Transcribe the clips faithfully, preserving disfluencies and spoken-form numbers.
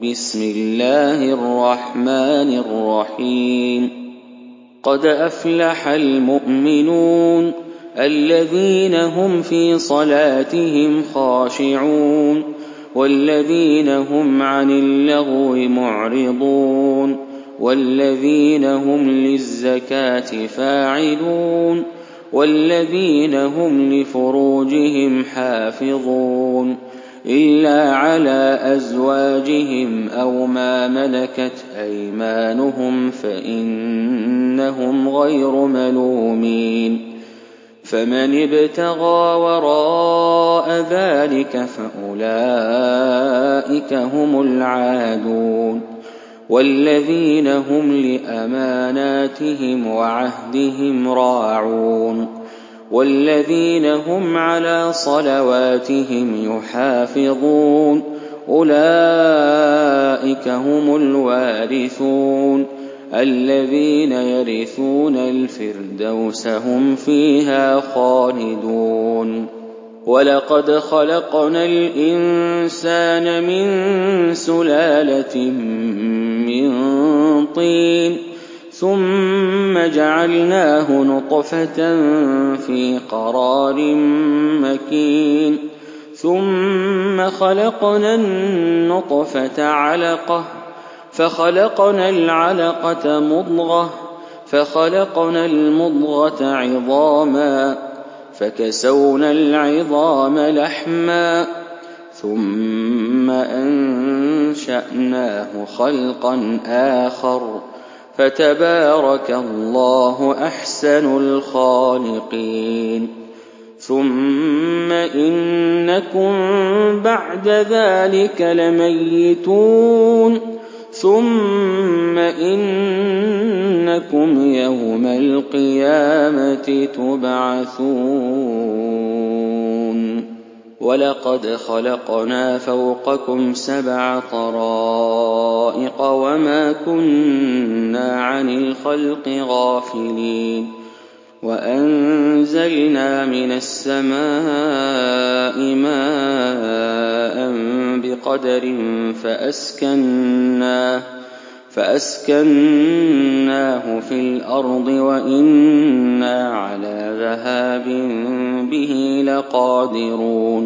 بسم الله الرحمن الرحيم قد أفلح المؤمنون الذين هم في صلاتهم خاشعون والذين هم عن اللغو معرضون والذين هم للزكاة فاعلون والذين هم لفروجهم حافظون إلا على أزواجهم أو ما ملكت أيمانهم فإنهم غير ملومين فمن ابتغى وراء ذلك فأولئك هم العادون والذين هم لأماناتهم وعهدهم راعون والذين هم على صلواتهم يحافظون أولئك هم الوارثون الذين يرثون الفردوس هم فيها خالدون ولقد خلقنا الإنسان من سلالة من طين ثم جعلناه نطفة في قرار مكين ثم خلقنا النطفة علقة فخلقنا العلقة مضغة فخلقنا المضغة عظاما فكسونا العظام لحما ثم أنشأناه خلقا آخر فتبارك الله أحسن الخالقين ثم إنكم بعد ذلك لميتون ثم إنكم يوم القيامة تبعثون ولقد خلقنا فوقكم سبع طرائق وما كنا عن الخلق غافلين وأنزلنا من السماء ماء بقدر فأسكناه فأسكناه في الأرض وإنا على ذهاب به لقادرون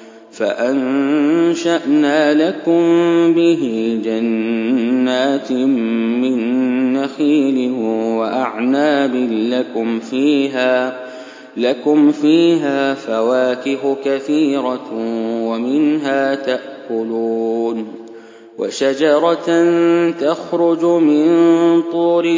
فأنشأنا لكم به جنات من نخيل وأعناب لكم فيها لكم فيها فواكه كثيرة ومنها تأكلون وشجرة تخرج من طور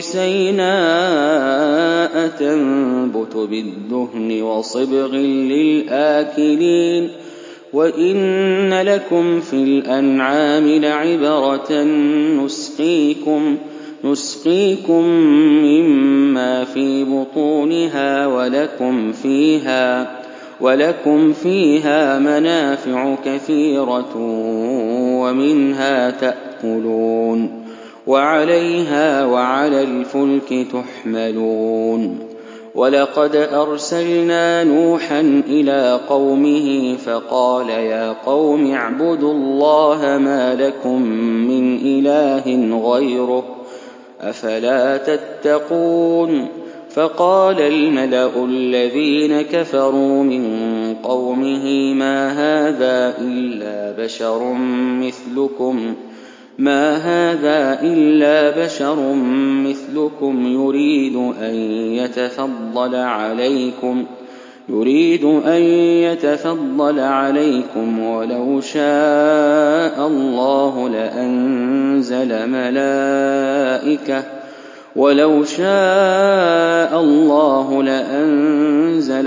سيناء تنبت بالدهن وصبغ للآكلين وإن لكم في الأنعام لعبرة نسقيكم نسقيكم مما في بطونها ولكم فيها ولكم فيها منافع كثيرة ومنها تأكلون وعليها وعلى الفلك تحملون ولقد أرسلنا نوحا إلى قومه فقال يا قوم اعبدوا الله ما لكم من إله غيره أفلا تتقون فقال الملأ الذين كفروا من قومه ما هذا إلا بشر مثلكم ما هذا إلا بشر مثلكم يريد أن يتفضل عليكم يريد أن يتفضل عليكم ولو شاء الله لأنزل ملائكة ولو شاء الله لأنزل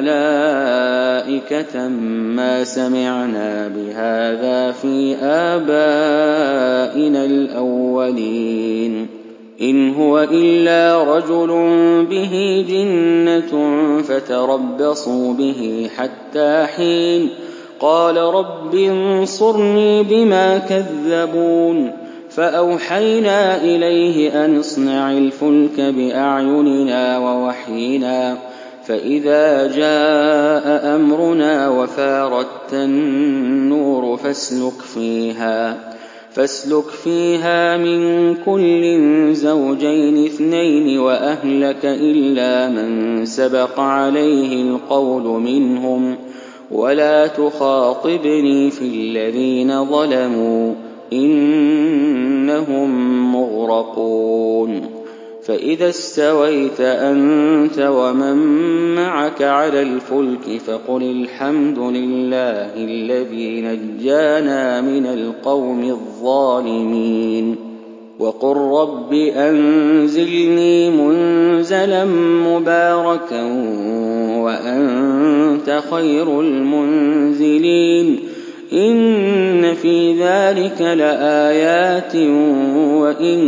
ملائكة ما سمعنا بهذا في آبائنا الأولين إن هو إلا رجل به جنة فتربصوا به حتى حين قال رب انصرني بما كذبون فأوحينا إليه أن اصنع الفلك بأعيننا ووحينا فإذا جاء أمرنا وفاردت النور فاسلك فيها فاسلك فيها من كل زوجين اثنين وأهلك إلا من سبق عليه القول منهم ولا تخاطبني في الذين ظلموا إنهم مغرقون فإذا استويت أنت ومن معك على الفلك فقل الحمد لله الذي نجانا من القوم الظالمين وقل رب أنزلني منزلا مباركا وأنت خير المنزلين إن في ذلك لآيات وإن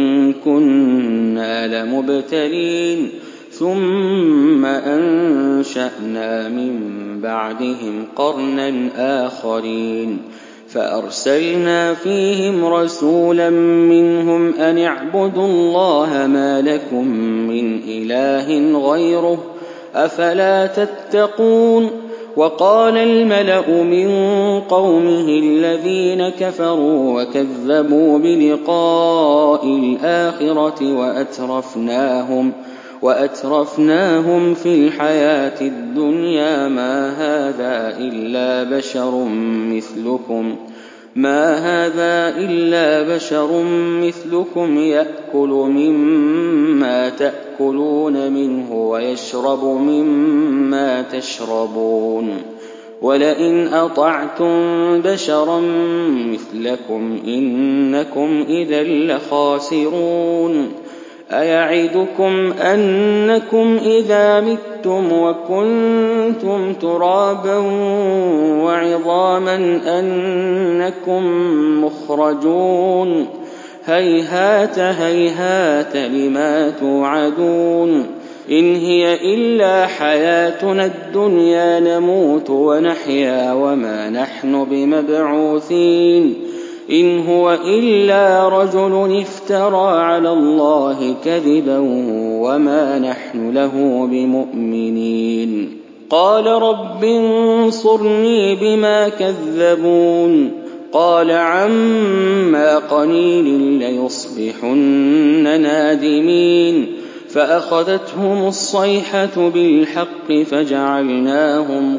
كنا لمبتلين ثم أنشأنا من بعدهم قرنا آخرين فأرسلنا فيهم رسولا منهم أن اعبدوا الله ما لكم من إله غيره أفلا تتقون وقال الملأ من قومه الذين كفروا وكذبوا بلقاء الآخرة وأترفناهم, وأترفناهم في الحياة الدنيا ما هذا إلا بشر مثلكم ما هذا إلا بشر مثلكم يأكل مما تأكلون منه ويشرب مما تشربون ولئن أطعتم بشرا مثلكم إنكم إذا لخاسرون أيعدكم أنكم إذا متم وكنتم ترابا وعظاما أنكم مخرجون هيهات هيهات لما توعدون إن هي إلا حياتنا الدنيا نموت ونحيا وما نحن بمبعوثين إن هو إلا رجل افترى على الله كذبا وما نحن له بمؤمنين قال رب انصرني بما كذبون قال عما قليل ليصبحن نادمين فأخذتهم الصيحة بالحق فجعلناهم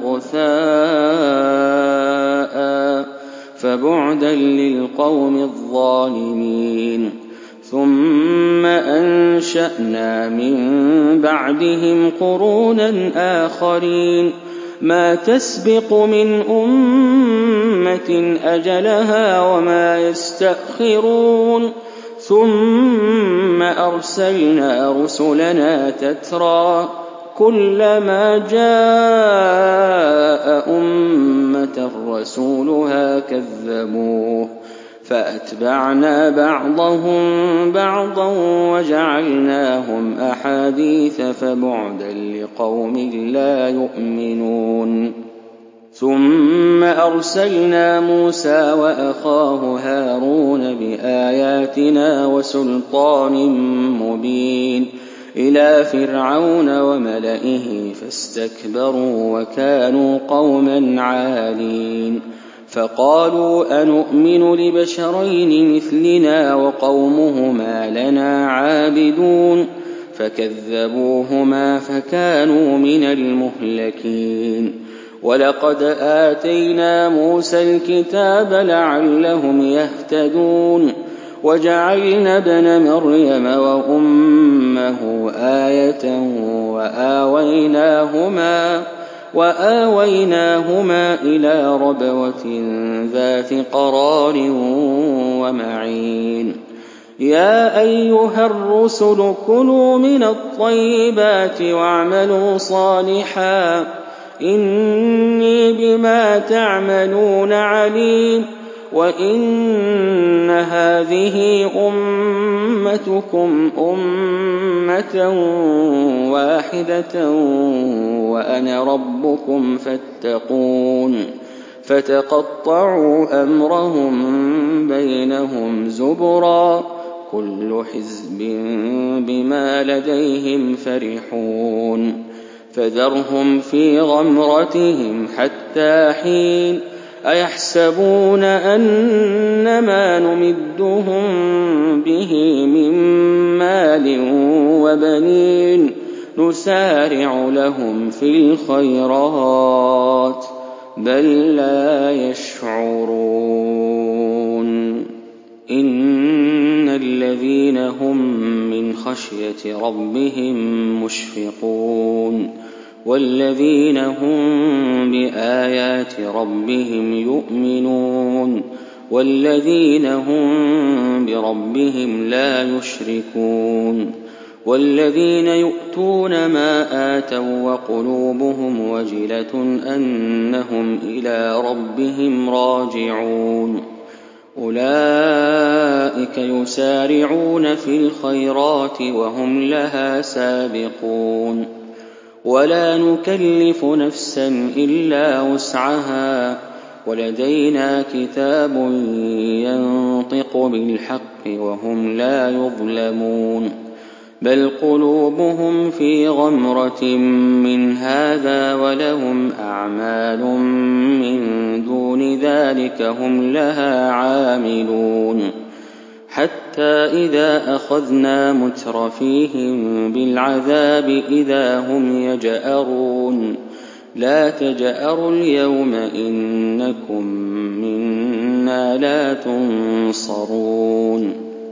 غثاء فبعدا للقوم الظالمين ثم أنشأنا من بعدهم قرونا آخرين ما تسبق من أمة أجلها وما يستأخرون ثم أرسلنا رسلنا تترى كلما جاء أمة رسولها كذبوه فأتبعنا بعضهم بعضا وجعلناهم أحاديث فبعدا لقوم لا يؤمنون ثم أرسلنا موسى وأخاه هارون بآياتنا وسلطان مبين إلى فرعون وملئه فاستكبروا وكانوا قوما عالين فقالوا أنؤمن لبشرين مثلنا وقومهما لنا عابدون فكذبوهما فكانوا من المهلكين ولقد آتينا موسى الكتاب لعلهم يهتدون وجعلنا ابن مريم وأمه آية وآويناهما, وآويناهما إلى ربوة ذات قرار ومعين يا أيها الرسل كلوا من الطيبات واعملوا صالحا إني بما تعملون عليم وإن هذه أمتكم أمة واحدة وأنا ربكم فاتقون فتقطعوا أمرهم بينهم زبرا كل حزب بما لديهم فرحون فذرهم في غمرتهم حتى حين أيحسبون أنما نمدهم به من مال وبنين نسارع لهم في الخيرات بل لا يشعرون إن الذين هم من خشية ربهم مشفقون والذين هم بآيات ربهم يؤمنون والذين هم بربهم لا يشركون والذين يؤتون ما آتوا وقلوبهم وجلة أنهم إلى ربهم راجعون أولئك يسارعون في الخيرات وهم لها سابقون ولا نكلف نفسا إلا وسعها ولدينا كتاب ينطق بالحق وهم لا يظلمون بل قلوبهم في غمرة من هذا ولهم أعمال من دون ذلك هم لها عاملون حتى إذا أخذنا مترفيهم بالعذاب إذا هم يجأرون لا تجأروا اليوم إنكم منا لا تنصرون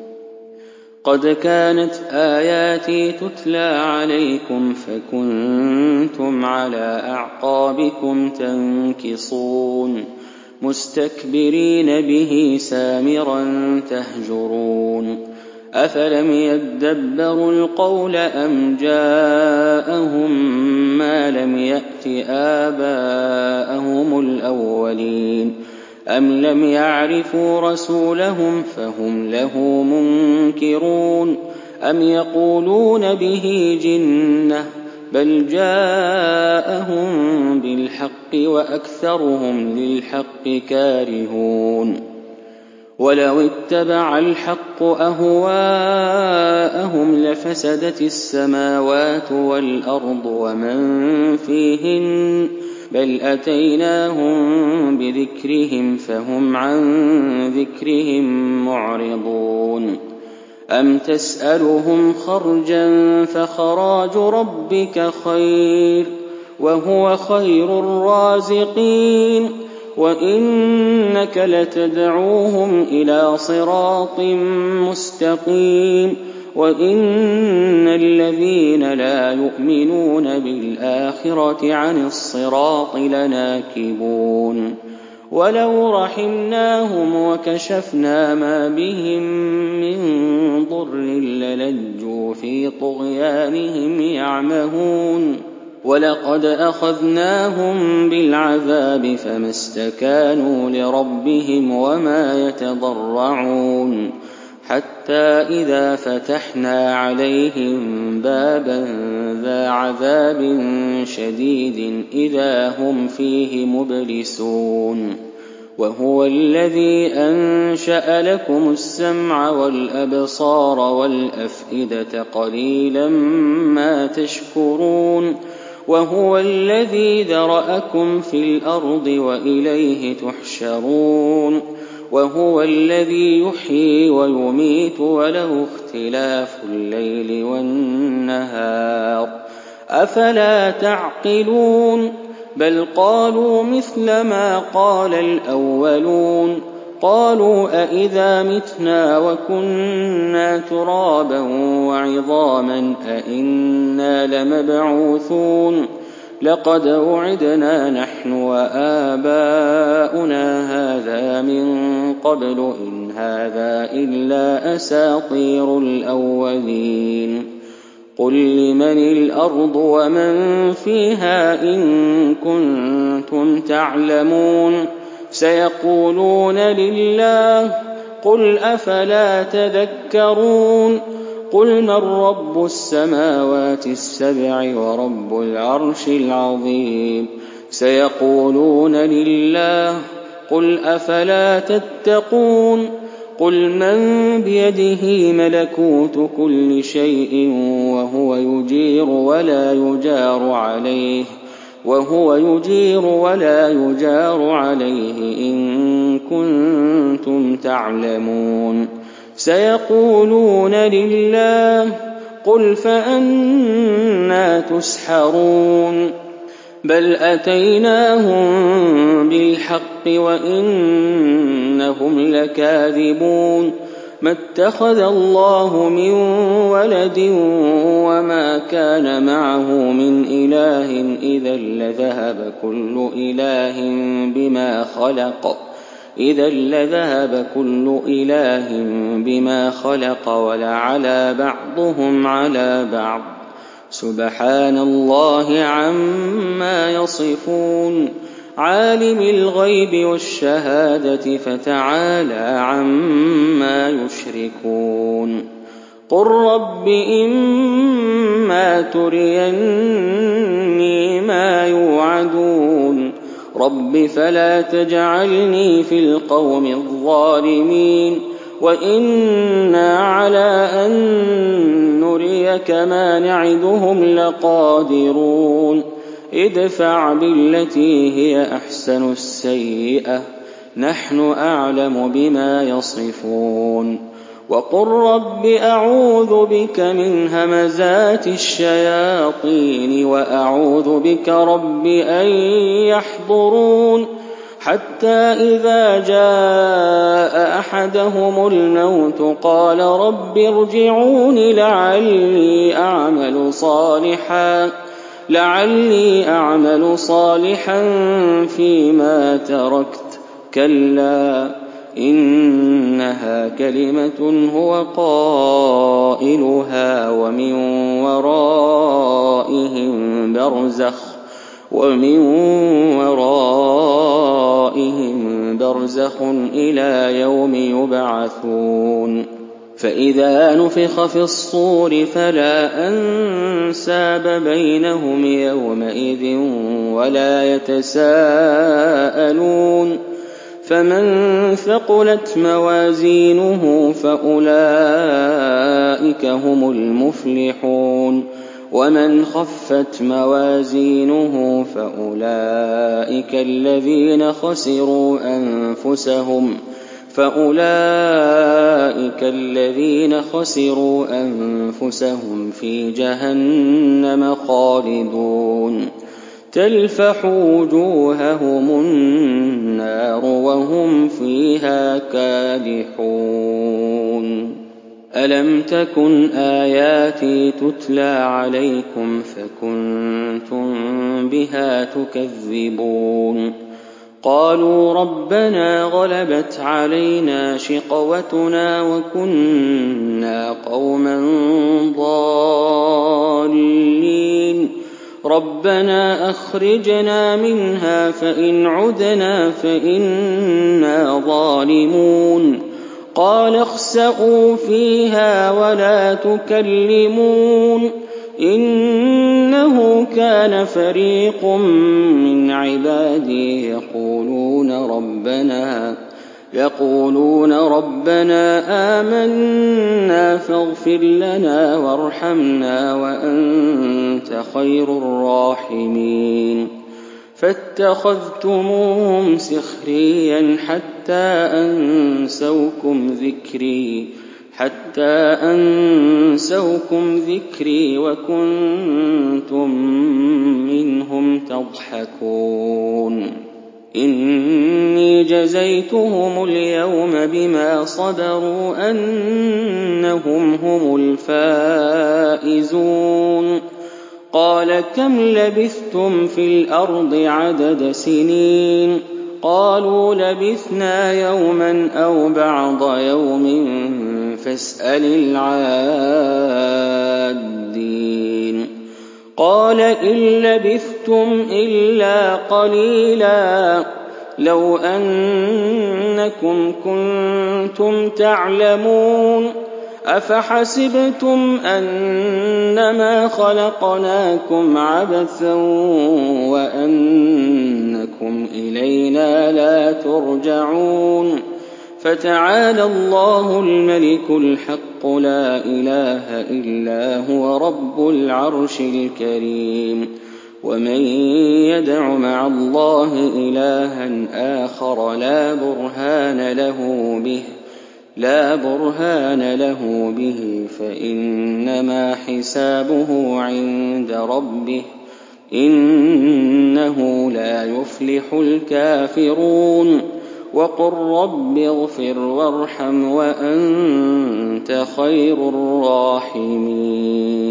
قد كانت آياتي تتلى عليكم فكنتم على أعقابكم تنكصون مستكبرين به سامرا تهجرون أفلم يدبروا القول أم جاءهم ما لم يأت آباءهم الأولين أم لم يعرفوا رسولهم فهم له منكرون أم يقولون به جنة بل جاءهم بالحق وأكثرهم للحق كارهون ولو اتبع الحق أهواءهم لفسدت السماوات والأرض ومن فيهن بل أتيناهم بذكرهم فهم عن ذكرهم معرضون أم تسألهم خرجا فخراج ربك خير وهو خير الرازقين وإنك لتدعوهم إلى صراط مستقيم وإن الذين لا يؤمنون بالآخرة عن الصراط لناكبون ولو رحمناهم وكشفنا ما بهم من ضر للجوا في طغيانهم يعمهون ولقد أخذناهم بالعذاب فما استكانوا لربهم وما يتضرعون حتى إذا فتحنا عليهم بابا ذا عذاب شديد إذا هم فيه مبلسون وهو الذي أنشأ لكم السمع والأبصار والأفئدة قليلا ما تشكرون وهو الذي ذرأكم في الأرض وإليه تحشرون وهو الذي يحيي ويميت وله اختلاف الليل والنهار أفلا تعقلون بل قالوا مثل ما قال الأولون قالوا أئذا متنا وكنا ترابا وعظاما أئنا لمبعوثون لقد وعدنا نحن وآباؤنا هذا من قبل إن هذا إلا أساطير الأولين قل لمن الأرض ومن فيها إن كنتم تعلمون سيقولون لله قل أفلا تذكرون قل من رب السماوات السبع ورب العرش العظيم سيقولون لله قل أفلا تتقون قل من بيده ملكوت كل شيء وهو يجير ولا يجار عليه وهو يجير ولا يجار عليه إن كنتم تعلمون. سيقولون لله قل فأنى تسحرون بل أتيناهم بالحق وإنهم لكاذبون. ما اتخذ الله من ولد وما كان معه من إله إذا لذهب كل إله بما خلق إذا لذهب كل إله بما خلق ولعلى بعضهم على بعض سبحان الله عما يصفون. عالم الغيب والشهادة فتعالى عما يشركون. قل رب إما تريني ما يوعدون رب فلا تجعلني في القوم الظالمين وإنا على أن نريك ما نعدهم لقادرون. ادفع بالتي هي أحسن السيئة نحن أعلم بما يصفون. وقل رب أعوذ بك من همزات الشياطين وأعوذ بك رب أن يحضرون. حتى إذا جاء أحدهم الموت قال رب ارجعون لعلي أعمل صالحا لعلي أعمل صالحا فيما تركت كلا إنها كلمة هو قائلها ومن ورائهم برزخ ومن ورائهم برزخ إلى يوم يبعثون. فإذا نفخ في الصور فلا أنساب بينهم يومئذ ولا يتساءلون. فمن ثقلت موازينه فأولئك هم المفلحون ومن خفت موازينه فأولئك الذين خسروا أنفسهم فأولئك الذين خسروا أنفسهم في جهنم خالدون. تلفح وجوههم النار وهم فيها كادحون. ألم تكن آياتي تتلى عليكم فكنتم بها تكذبون. قالوا ربنا غلبت علينا شقوتنا وكنا قوما ضالين ربنا أخرجنا منها فإن عدنا فإنا ظالمون. قال اخسئوا فيها ولا تكلمون إنه كان فريق من عبادي يقولون ربنا يقولون ربنا آمنا فاغفر لنا وارحمنا وأنت خير الراحمين. فاتخذتموهم سخريا حتى أنسوكم ذكري حتى أنسوكم ذكري وكنتم منهم تضحكون. إني جزيتهم اليوم بما صبروا أنهم هم الفائزون. قال كم لبثتم في الأرض عدد سنين قالوا لبثنا يوما أو بعض يوم فاسأل العادين. قال إن لبثتم إلا قليلا لو أنكم كنتم تعلمون. أفحسبتم أنما خلقناكم عبثا وأنكم إلينا لا ترجعون. فتعالى الله الملك الحق لا إله إلا هو رب العرش الكريم. ومن يدع مع الله إلها آخر لا برهان له به لا برهان له به فإنما حسابه عند ربه إنه لا يفلح الكافرون وقل رب اغفر وارحم وأنت خير الراحمين